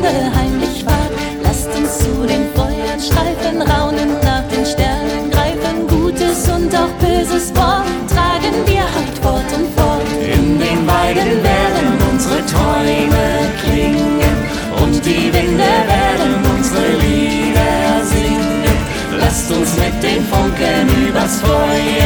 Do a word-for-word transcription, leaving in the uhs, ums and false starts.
Liebe heimlich wahrt. Lasst uns zu den Feuern streifen, raunend nach den Sternen greifen. Gutes und auch böses Wort tragen wir halt fort und fort. In den Weiden werden unsere Träume klingen und die Winde werden unsere Lieder singen. Lasst uns mit den Funken übers Feuer